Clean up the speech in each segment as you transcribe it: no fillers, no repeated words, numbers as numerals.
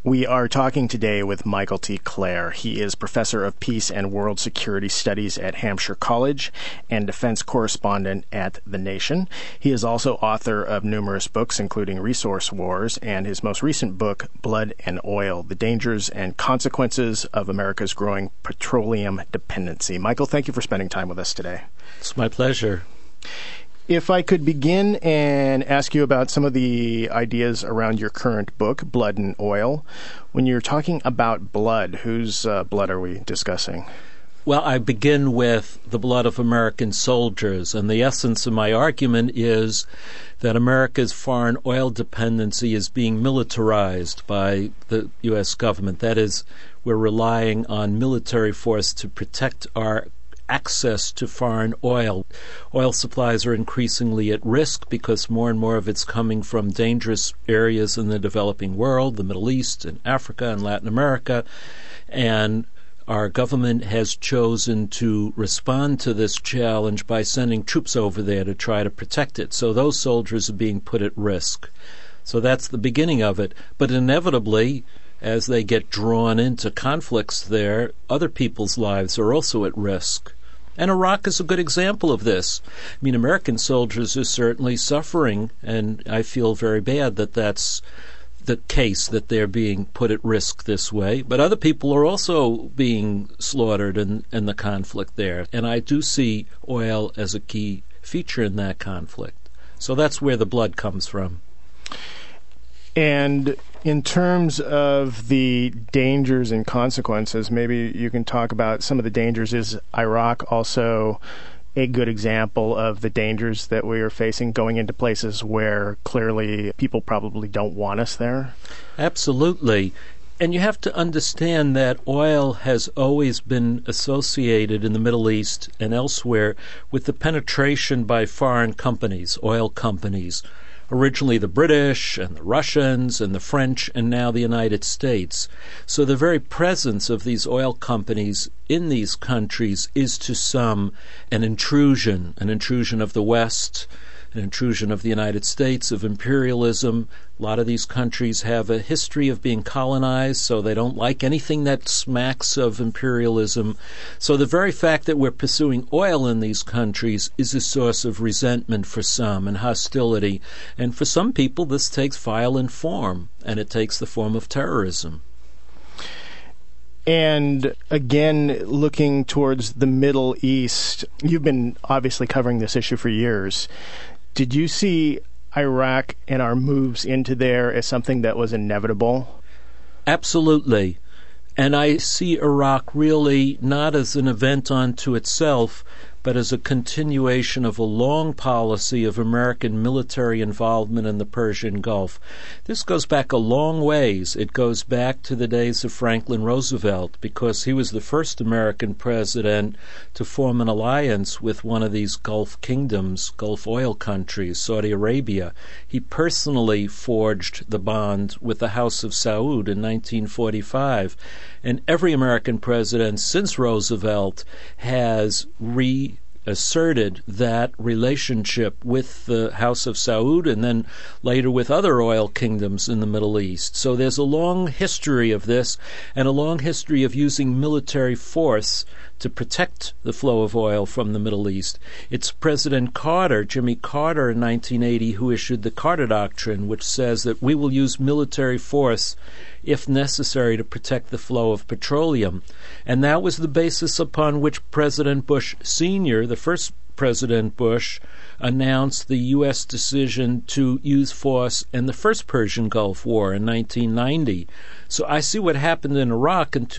We are talking today with Michael T. Clare. He is Professor of Peace and World Security Studies at Hampshire College and Defense Correspondent at The Nation. He is also author of numerous books, including Resource Wars, and his most recent book, Blood and Oil, The Dangers and Consequences of America's Growing Petroleum Dependency. Michael, thank you for spending time with us today. It's my pleasure. If I could begin and ask you about some of the ideas around your current book, Blood and Oil. When you're talking about blood, whose blood are we discussing? Well, I begin with the blood of American soldiers, and the essence of my argument is that America's foreign oil dependency is being militarized by the U.S. government. That is, we're relying on military force to protect our access to foreign oil. Oil supplies are increasingly at risk because more and more of it's coming from dangerous areas in the developing world, the Middle East and Africa and Latin America, and our government has chosen to respond to this challenge by sending troops over there to try to protect it. So those soldiers are being put at risk. So that's the beginning of it. But inevitably, as they get drawn into conflicts there, other people's lives are also at risk. And Iraq is a good example of this. I mean, American soldiers are certainly suffering, and I feel very bad that that's the case, that they're being put at risk this way. But other people are also being slaughtered in the conflict there. And I do see oil as a key feature in that conflict. So that's where the blood comes from. And in terms of the dangers and consequences, maybe you can talk about some of the dangers. Is Iraq also a good example of the dangers that we are facing going into places where clearly people probably don't want us there? Absolutely. And you have to understand that oil has always been associated in the Middle East and elsewhere with the penetration by foreign companies, oil companies. Originally the British and the Russians and the French and now the United States. So the very presence of these oil companies in these countries is to some an intrusion of the West, an intrusion of the United States, of imperialism. A lot of these countries have a history of being colonized, so they don't like anything that smacks of imperialism. So the very fact that we're pursuing oil in these countries is a source of resentment for some and hostility. And for some people, this takes violent form, and it takes the form of terrorism. And again, looking towards the Middle East, you've been obviously covering this issue for years. Did you see Iraq and our moves into there as something that was inevitable? Absolutely. And I see Iraq really not as an event unto itself, but as a continuation of a long policy of American military involvement in the Persian Gulf. This goes back a long ways. It goes back to the days of Franklin Roosevelt, because he was the first American president to form an alliance with one of these Gulf kingdoms, Gulf oil countries, Saudi Arabia. He personally forged the bond with the House of Saud in 1945. And every American president since Roosevelt has reasserted that relationship with the House of Saud and then later with other oil kingdoms in the Middle East. So there's a long history of this and a long history of using military force to protect the flow of oil from the Middle East. It's President Carter, Jimmy Carter in 1980, who issued the Carter Doctrine, which says that we will use military force if necessary to protect the flow of petroleum. And that was the basis upon which President Bush Sr., the first President Bush, announced the U.S. decision to use force in the first Persian Gulf War in 1990. So I see what happened in Iraq in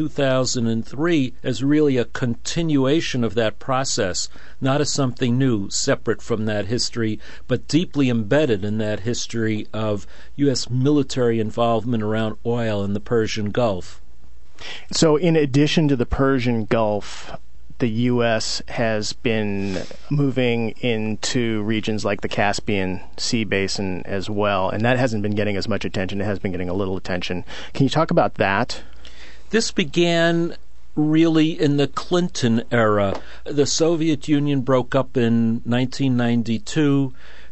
2003 as really a continuation of that process, not as something new, separate from that history, but deeply embedded in that history of U.S. military involvement around oil in the Persian Gulf. So in addition to the Persian Gulf, the U.S. has been moving into regions like the Caspian Sea Basin as well, and that hasn't been getting as much attention. It has been getting a little attention. Can you talk about that? This began really in the Clinton era. The Soviet Union broke up in 1992,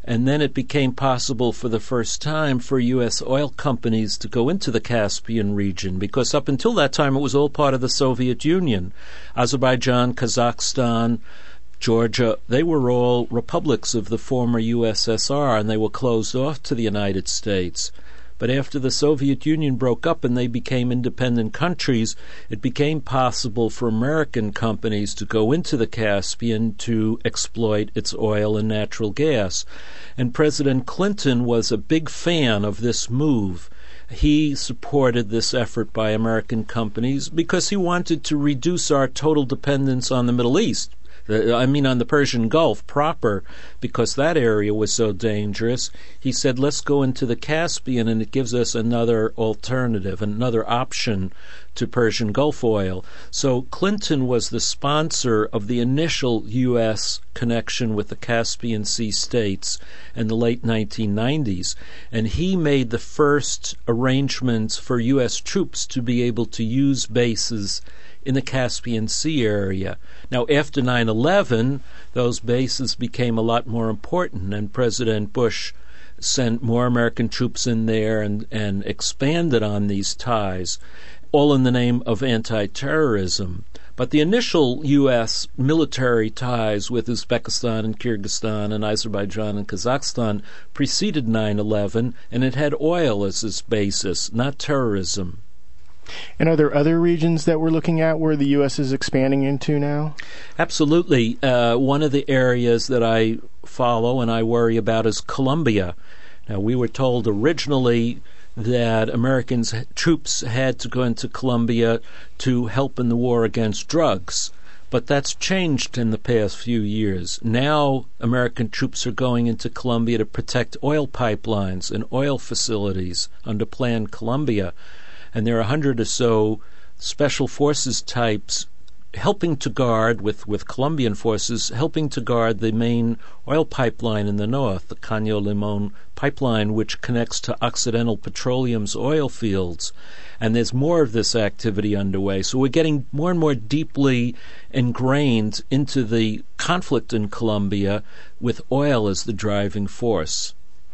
And then it became possible for the first time for U.S. oil companies to go into the Caspian region, because up until that time it was all part of the Soviet Union. Azerbaijan, Kazakhstan, Georgia, they were all republics of the former USSR, and they were closed off to the United States. But after the Soviet Union broke up and they became independent countries, it became possible for American companies to go into the Caspian to exploit its oil and natural gas. And President Clinton was a big fan of this move. He supported this effort by American companies because he wanted to reduce our total dependence on the Middle East. On the Persian Gulf proper, because that area was so dangerous. He said, let's go into the Caspian, and it gives us another alternative, another option to Persian Gulf oil. So Clinton was the sponsor of the initial U.S. connection with the Caspian Sea states in the late 1990s, and he made the first arrangements for U.S. troops to be able to use bases in the Caspian Sea area. Now, after 9/11, those bases became a lot more important, and President Bush sent more American troops in there and expanded on these ties, all in the name of anti-terrorism. But the initial U.S. military ties with Uzbekistan and Kyrgyzstan and Azerbaijan and Kazakhstan preceded 9/11, and it had oil as its basis, not terrorism. And are there other regions that we're looking at where the U.S. is expanding into now? Absolutely. One of the areas that I follow and I worry about is Colombia. Now, we were told originally that American troops had to go into Colombia to help in the war against drugs. But that's changed in the past few years. Now American troops are going into Colombia to protect oil pipelines and oil facilities under Plan Colombia. And there are 100 or so special forces types helping to guard, with Colombian forces, helping to guard the main oil pipeline in the north, the Caño Limón pipeline, which connects to Occidental Petroleum's oil fields. And there's more of this activity underway. So we're getting more and more deeply ingrained into the conflict in Colombia with oil as the driving force.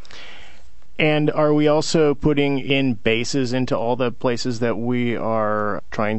And are we also putting in bases into all the places that we are trying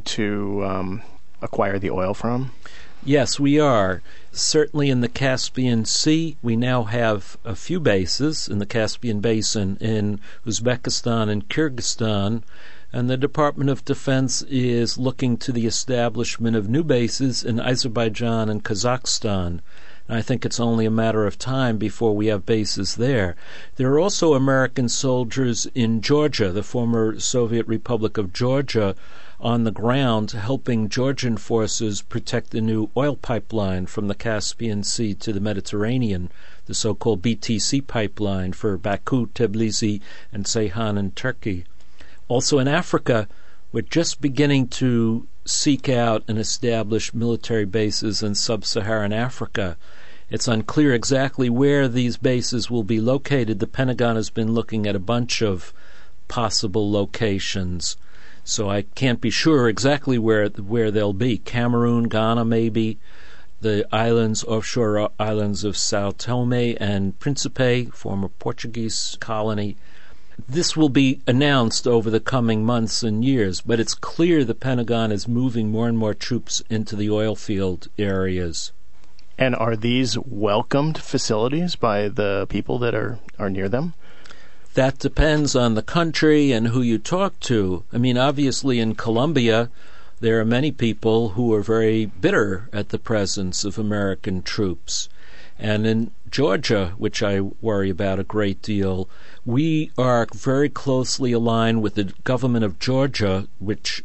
to acquire the oil from? Yes, we are. Certainly in the Caspian Sea, we now have a few bases in the Caspian Basin in Uzbekistan and Kyrgyzstan, and the Department of Defense is looking to the establishment of new bases in Azerbaijan and Kazakhstan. I think it's only a matter of time before we have bases there. There are also American soldiers in Georgia, the former Soviet Republic of Georgia, on the ground helping Georgian forces protect the new oil pipeline from the Caspian Sea to the Mediterranean, the so-called BTC pipeline for Baku, Tbilisi, and Ceyhan in Turkey. Also in Africa, we're just beginning to seek out and establish military bases in sub-Saharan Africa. It's unclear exactly where these bases will be located. The Pentagon has been looking at a bunch of possible locations, so I can't be sure exactly where they'll be. Cameroon, Ghana, maybe. The offshore islands of Sao Tome and Principe, former Portuguese colony. This will be announced over the coming months and years, but it's clear the Pentagon is moving more and more troops into the oil field areas. And are these welcomed facilities by the people that are near them? That depends on the country and who you talk to. I mean, obviously in Colombia, there are many people who are very bitter at the presence of American troops. And in Georgia, which I worry about a great deal, we are very closely aligned with the government of Georgia, which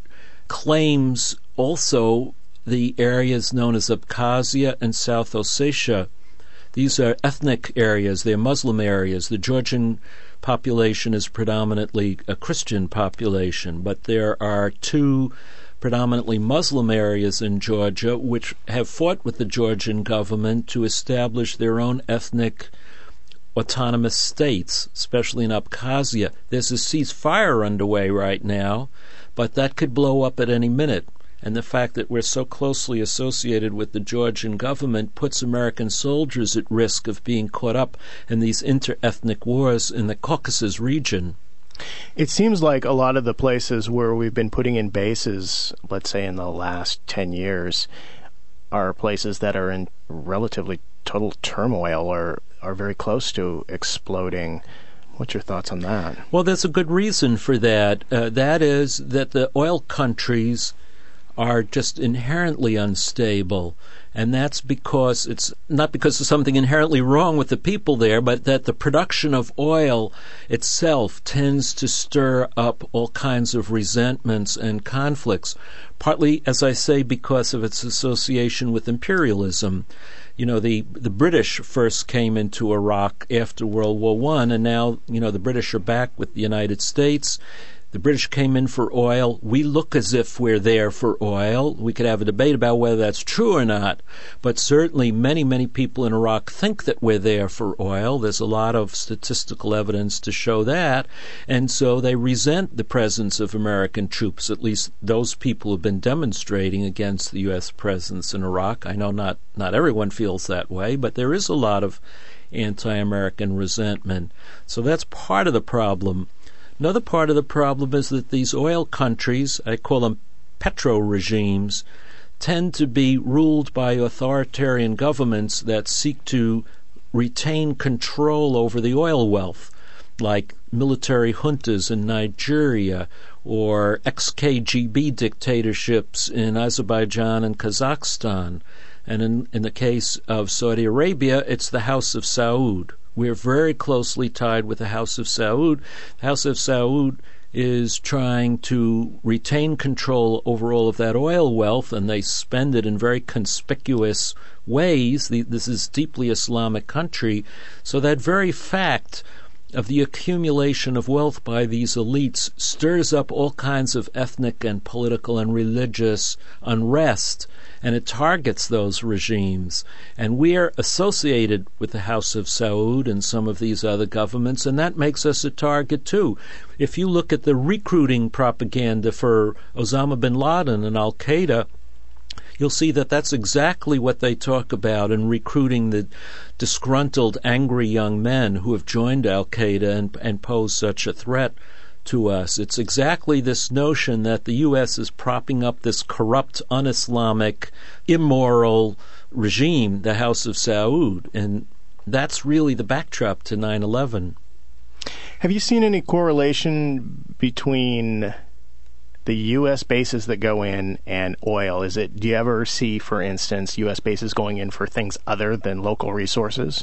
claims also the areas known as Abkhazia and South Ossetia. These are ethnic areas. They're Muslim areas. The Georgian population is predominantly a Christian population, but there are two predominantly Muslim areas in Georgia which have fought with the Georgian government to establish their own ethnic autonomous states, especially in Abkhazia. There's a ceasefire underway right now, but that could blow up at any minute. and the fact that we're so closely associated with the Georgian government puts American soldiers at risk of being caught up in these inter-ethnic wars in the Caucasus region. It seems like a lot of the places where we've been putting in bases, let's say in the last 10 years, are places that are in relatively total turmoil or are very close to exploding. What's your thoughts on that? Well, there's a good reason for that. That is that the oil countries are just inherently unstable. And that's because it's not because there's something inherently wrong with the people there, but that the production of oil itself tends to stir up all kinds of resentments and conflicts, partly, as I say, because of its association with imperialism. You know, the British first came into Iraq after World War I, and now, the British are back with the United States. The British came in for oil. We look as if we're there for oil. We could have a debate about whether that's true or not, but certainly many, many people in Iraq think that we're there for oil. There's a lot of statistical evidence to show that, and so they resent the presence of American troops. At least those people have been demonstrating against the U.S. presence in Iraq. I know not everyone feels that way, but there is a lot of anti-American resentment. So that's part of the problem. Another part of the problem is that these oil countries, I call them petro-regimes, tend to be ruled by authoritarian governments that seek to retain control over the oil wealth, like military juntas in Nigeria or ex-KGB dictatorships in Azerbaijan and Kazakhstan. And in the case of Saudi Arabia, it's the House of Saud. We're very closely tied with the House of Saud. The House of Saud is trying to retain control over all of that oil wealth, and they spend it in very conspicuous ways. This is a deeply Islamic country, so that very fact of the accumulation of wealth by these elites stirs up all kinds of ethnic and political and religious unrest, and it targets those regimes. And we are associated with the House of Saud and some of these other governments, and that makes us a target too. If you look at the recruiting propaganda for Osama bin Laden and Al-Qaeda, you'll see that that's exactly what they talk about in recruiting the disgruntled, angry young men who have joined Al-Qaeda and pose such a threat to us. It's exactly this notion that the U.S. is propping up this corrupt, un-Islamic, immoral regime, the House of Saud, and that's really the backdrop to 9/11. Have you seen any correlation between the U.S. bases that go in and oil? Do you ever see, for instance, U.S. bases going in for things other than local resources?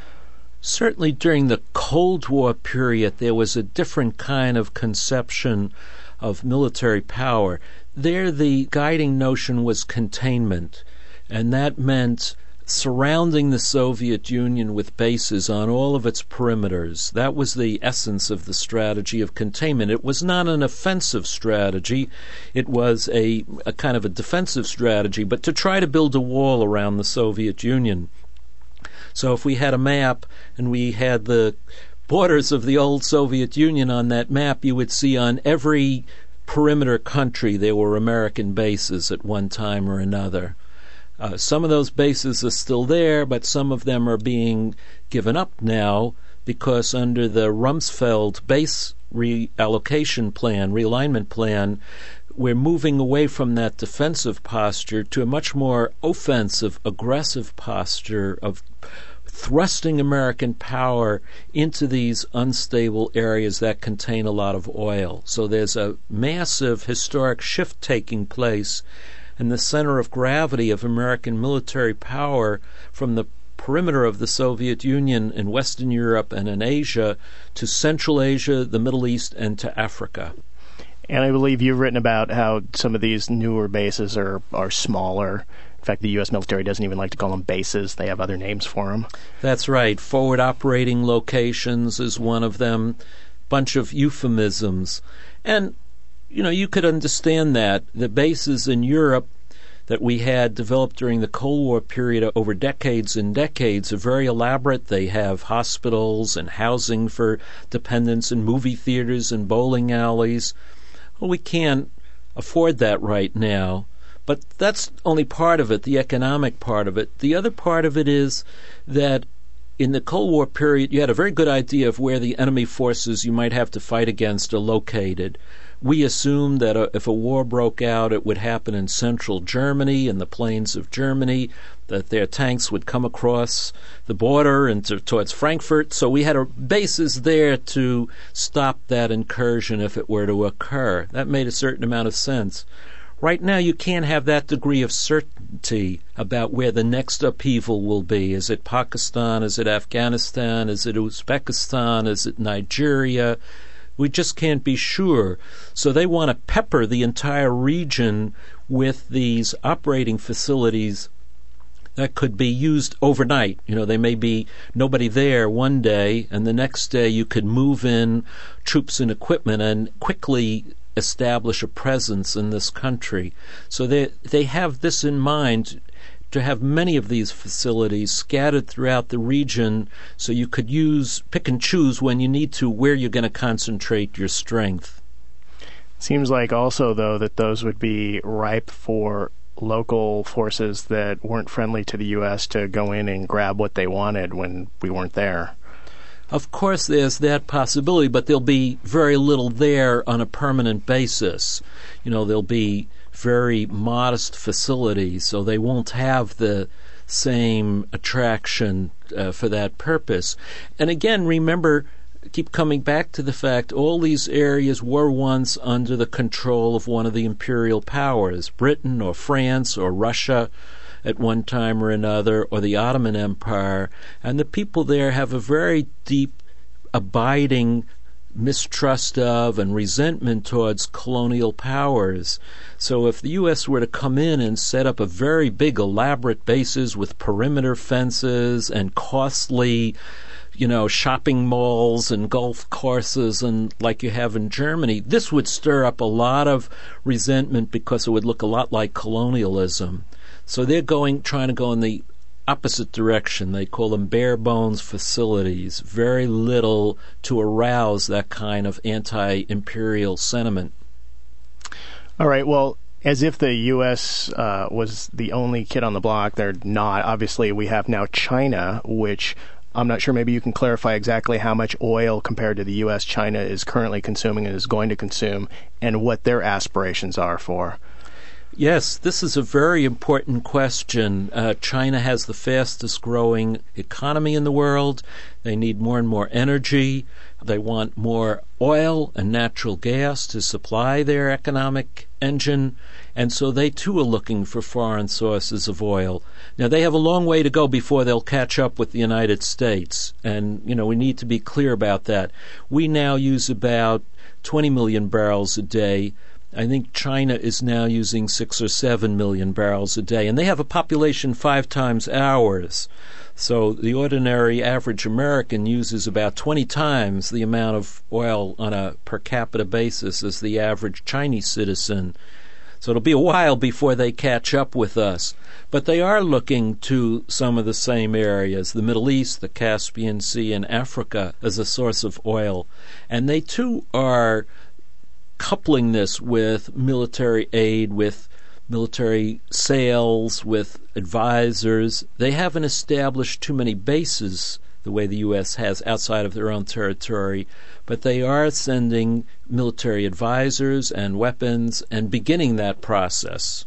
Certainly during the Cold War period, there was a different kind of conception of military power. There, the guiding notion was containment, and that meant surrounding the Soviet Union with bases on all of its perimeters. That was the essence of the strategy of containment. It was not an offensive strategy. It was a kind of a defensive strategy, but to try to build a wall around the Soviet Union. So if we had a map and we had the borders of the old Soviet Union on that map, you would see on every perimeter country there were American bases at one time or another. Some of those bases are still there, but some of them are being given up now because under the Rumsfeld base reallocation plan, realignment plan, we're moving away from that defensive posture to a much more offensive, aggressive posture of thrusting American power into these unstable areas that contain a lot of oil. So there's a massive historic shift taking place, and the center of gravity of American military power from the perimeter of the Soviet Union in Western Europe and in Asia to Central Asia, the Middle East, and to Africa. And I believe you've written about how some of these newer bases are smaller. In fact, the U.S. military doesn't even like to call them bases. They have other names for them. That's right. Forward operating locations is one of them. Bunch of euphemisms. And, you could understand that. The bases in Europe that we had developed during the Cold War period over decades and decades are very elaborate. They have hospitals and housing for dependents and movie theaters and bowling alleys. Well, we can't afford that right now. But that's only part of it, the economic part of it. The other part of it is that in the Cold War period, you had a very good idea of where the enemy forces you might have to fight against are located. We assumed that if a war broke out, it would happen in central Germany, in the plains of Germany, that their tanks would come across the border and towards Frankfurt. So we had bases there to stop that incursion if it were to occur. That made a certain amount of sense. Right now, you can't have that degree of certainty about where the next upheaval will be. Is it Pakistan? Is it Afghanistan? Is it Uzbekistan? Is it Nigeria? We just can't be sure. So they want to pepper the entire region with these operating facilities that could be used overnight. They may be nobody there one day, and the next day you could move in troops and equipment and quickly establish a presence in this country. So they have this in mind, to have many of these facilities scattered throughout the region so you could pick and choose when you need to where you're going to concentrate your strength. Seems like also, though, that those would be ripe for local forces that weren't friendly to the U.S. to go in and grab what they wanted when we weren't there. Of course, there's that possibility, but there'll be very little there on a permanent basis. There'll be very modest facilities, so they won't have the same attraction for that purpose. And again, remember, keep coming back to the fact all these areas were once under the control of one of the imperial powers, Britain or France or Russia at one time or another, or the Ottoman Empire, and the people there have a very deep, abiding mistrust of and resentment towards colonial powers. So if the U.S. were to come in and set up a very big, elaborate bases with perimeter fences and costly, shopping malls and golf courses and like you have in Germany, this would stir up a lot of resentment because it would look a lot like colonialism. So they're trying to go in the opposite direction. They call them bare bones facilities. Very little to arouse that kind of anti-imperial sentiment. All right, well, as if the U.S. Was the only kid on the block, they're not. Obviously, we have now China, which I'm not sure, maybe you can clarify exactly how much oil compared to the U.S. China is currently consuming and is going to consume, and what their aspirations are for. Yes, this is a very important question. China has the fastest growing economy in the world. They need more and more energy. They want more oil and natural gas to supply their economic engine. And so they too are looking for foreign sources of oil. Now, they have a long way to go before they'll catch up with the United States. And, we need to be clear about that. We now use about 20 million barrels a day. I think China is now using 6 or 7 million barrels a day, and they have a population 5 times ours. So the ordinary average American uses about 20 times the amount of oil on a per capita basis as the average Chinese citizen. So it'll be a while before they catch up with us. But they are looking to some of the same areas, the Middle East, the Caspian Sea, and Africa as a source of oil. And they too are coupling this with military aid, with military sales, with advisors. They haven't established too many bases the way the U.S. has outside of their own territory, but they are sending military advisors and weapons and beginning that process.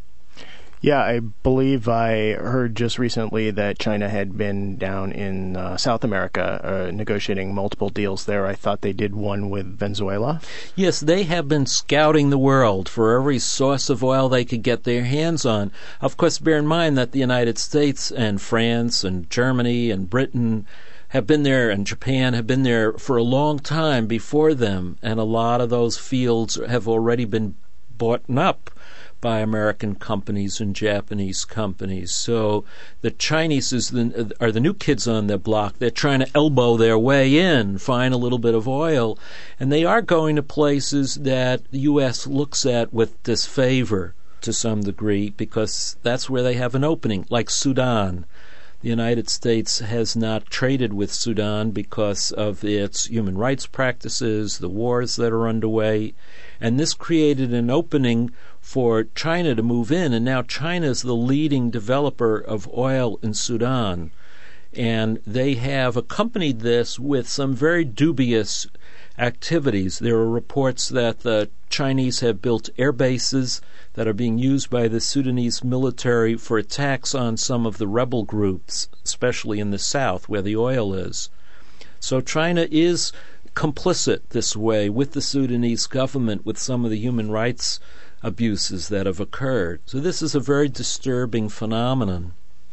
Yeah, I believe I heard just recently that China had been down in South America negotiating multiple deals there. I thought they did one with Venezuela. Yes, they have been scouting the world for every source of oil they could get their hands on. Of course, bear in mind that the United States and France and Germany and Britain have been there, and Japan have been there for a long time before them, and a lot of those fields have already been bought up by American companies and Japanese companies. So the Chinese are the new kids on the block. They're trying to elbow their way in, find a little bit of oil, and they are going to places that the U.S. looks at with disfavor to some degree because that's where they have an opening, like Sudan. The United States has not traded with Sudan because of its human rights practices, the wars that are underway, And this created an opening for China to move in, and now China is the leading developer of oil in Sudan. And they have accompanied this with some very dubious activities. There are reports that the Chinese have built air bases that are being used by the Sudanese military for attacks on some of the rebel groups, especially in the south where the oil is. So China is complicit this way with the Sudanese government with some of the human rights abuses that have occurred. So this is a very disturbing phenomenon.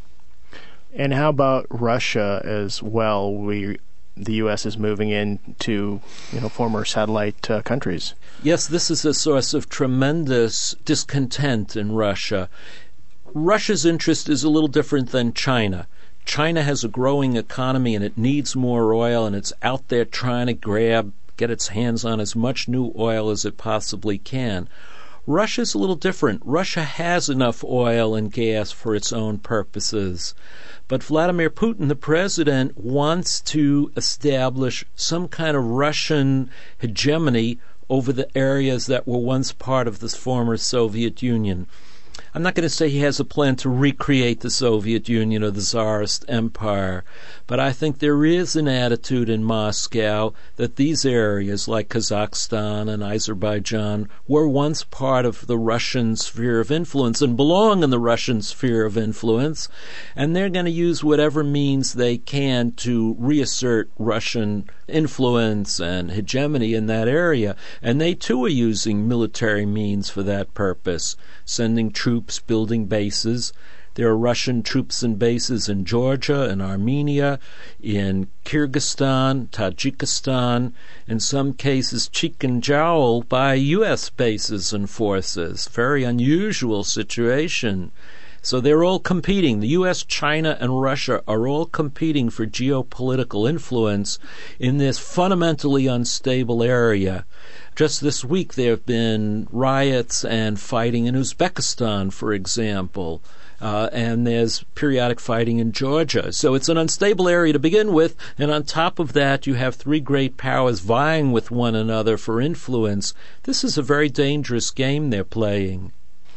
And how about Russia as well? The U.S. is moving into, former satellite countries. Yes, this is a source of tremendous discontent in Russia. Russia's interest is a little different than China. China has a growing economy and it needs more oil, and it's out there trying to get its hands on as much new oil as it possibly can. Russia's a little different. Russia has enough oil and gas for its own purposes. But Vladimir Putin, the president, wants to establish some kind of Russian hegemony over the areas that were once part of the former Soviet Union. I'm not going to say he has a plan to recreate the Soviet Union or the Tsarist Empire, but I think there is an attitude in Moscow that these areas like Kazakhstan and Azerbaijan were once part of the Russian sphere of influence and belong in the Russian sphere of influence, and they're going to use whatever means they can to reassert Russian influence and hegemony in that area. And they too are using military means for that purpose, sending troops, building bases. There are Russian troops and bases in Georgia, in Armenia, in Kyrgyzstan, Tajikistan, in some cases Chikinjau by U.S. bases and forces. Very unusual situation. So they're all competing. The U.S., China, and Russia are all competing for geopolitical influence in this fundamentally unstable area. Just this week there have been riots and fighting in Uzbekistan, for example, and there's periodic fighting in Georgia. So it's an unstable area to begin with, and on top of that you have three great powers vying with one another for influence. This is a very dangerous game they're playing.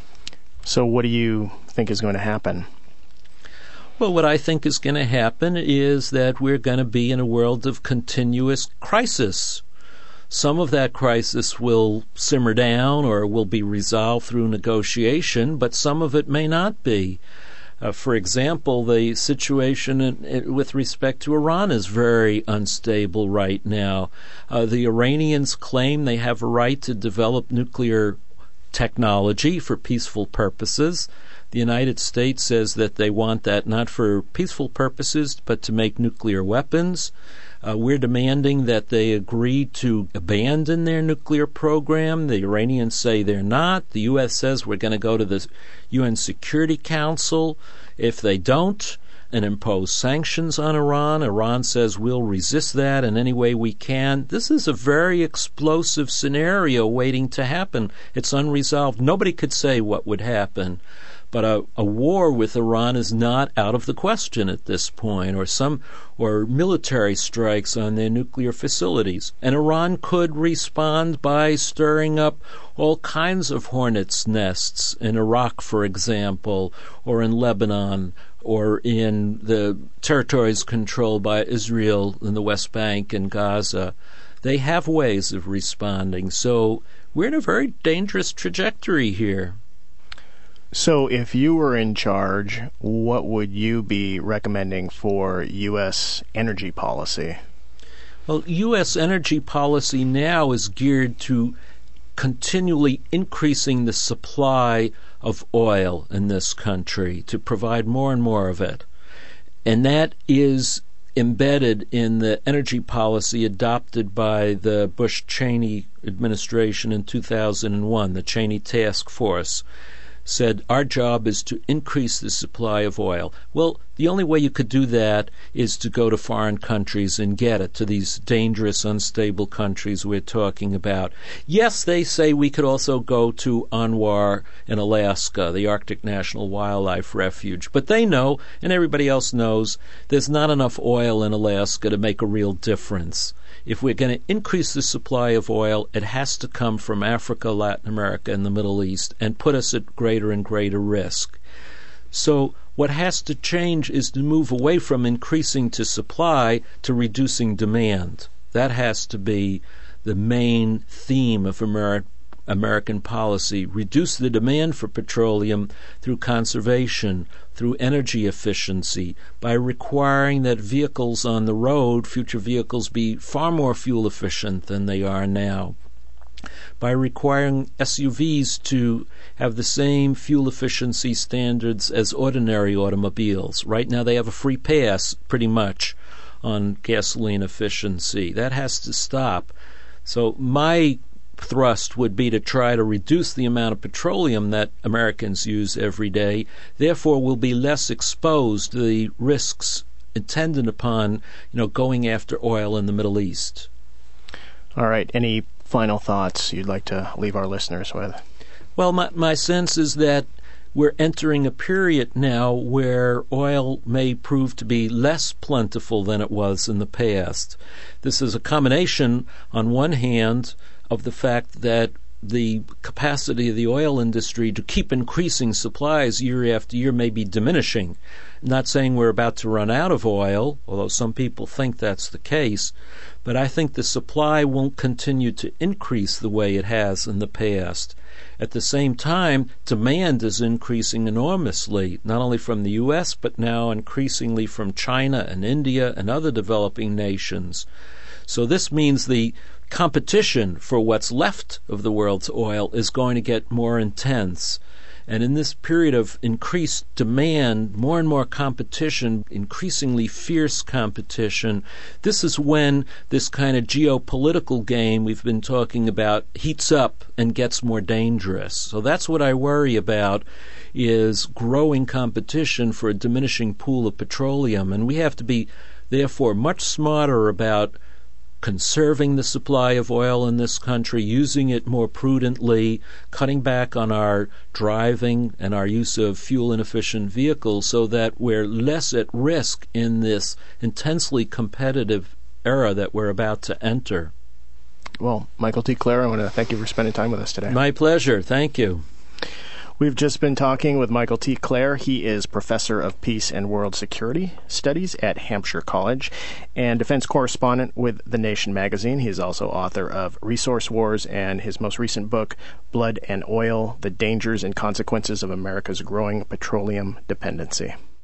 So what do you think is going to happen? Well, what I think is going to happen is that we're going to be in a world of continuous crisis. Some of that crisis will simmer down or will be resolved through negotiation, but some of it may not be. For example, the situation with respect to Iran is very unstable right now. The Iranians claim they have a right to develop nuclear technology for peaceful purposes. The United States says that they want that not for peaceful purposes, but to make nuclear weapons. We're demanding that they agree to abandon their nuclear program. The Iranians say they're not. The U.S. says we're going to go to the UN Security Council if they don't and impose sanctions on Iran. Iran says we'll resist that in any way we can. This is a very explosive scenario waiting to happen. It's unresolved. Nobody could say what would happen. But a war with Iran is not out of the question at this point, or military strikes on their nuclear facilities. And Iran could respond by stirring up all kinds of hornets' nests in Iraq, for example, or in Lebanon, or in the territories controlled by Israel in the West Bank and Gaza. They have ways of responding. So we're in a very dangerous trajectory here. So if you were in charge, what would you be recommending for U.S. energy policy? Well, U.S. energy policy now is geared to continually increasing the supply of oil in this country to provide more and more of it. And that is embedded in the energy policy adopted by the Bush-Cheney administration in 2001, the Cheney Task Force. Said our job is to increase the supply of oil. Well, the only way you could do that is to go to foreign countries and get it, to these dangerous, unstable countries we're talking about. Yes, they say we could also go to ANWR in Alaska, the Arctic National Wildlife Refuge. But they know, and everybody else knows, there's not enough oil in Alaska to make a real difference. if we're going to increase the supply of oil, it has to come from Africa, Latin America, and the Middle East, and put us at greater and greater risk. So what has to change is to move away from increasing to supply to reducing demand. That has to be the main theme of American policy. Reduce the demand for petroleum through conservation, through energy efficiency, by requiring that vehicles on the road, future vehicles, be far more fuel efficient than they are now, by requiring SUVs to have the same fuel efficiency standards as ordinary automobiles. Right now they have a free pass, pretty much, on gasoline efficiency. That has to stop. So my thrust would be to try to reduce the amount of petroleum that Americans use every day. Therefore, we'll be less exposed to the risks intended upon, going after oil in the Middle East. All right. Any final thoughts you'd like to leave our listeners with? Well, my sense is that we're entering a period now where oil may prove to be less plentiful than it was in the past. This is a combination, on one hand, of the fact that the capacity of the oil industry to keep increasing supplies year after year may be diminishing. I'm not saying we're about to run out of oil, although some people think that's the case, but I think the supply won't continue to increase the way it has in the past. At the same time, demand is increasing enormously, not only from the U.S., but now increasingly from China and India and other developing nations. So this means the competition for what's left of the world's oil is going to get more intense. And in this period of increased demand, more and more competition, increasingly fierce competition, this is when this kind of geopolitical game we've been talking about heats up and gets more dangerous. So that's what I worry about, is growing competition for a diminishing pool of petroleum. And we have to be, therefore, much smarter about conserving the supply of oil in this country, using it more prudently, cutting back on our driving and our use of fuel-inefficient vehicles so that we're less at risk in this intensely competitive era that we're about to enter. Well, Michael T. Clare, I want to thank you for spending time with us today. My pleasure. Thank you. We've just been talking with Michael T. Clare. He is Professor of Peace and World Security Studies at Hampshire College and defense correspondent with The Nation magazine. He is also author of Resource Wars and his most recent book, Blood and Oil: The Dangers and Consequences of America's Growing Petroleum Dependency.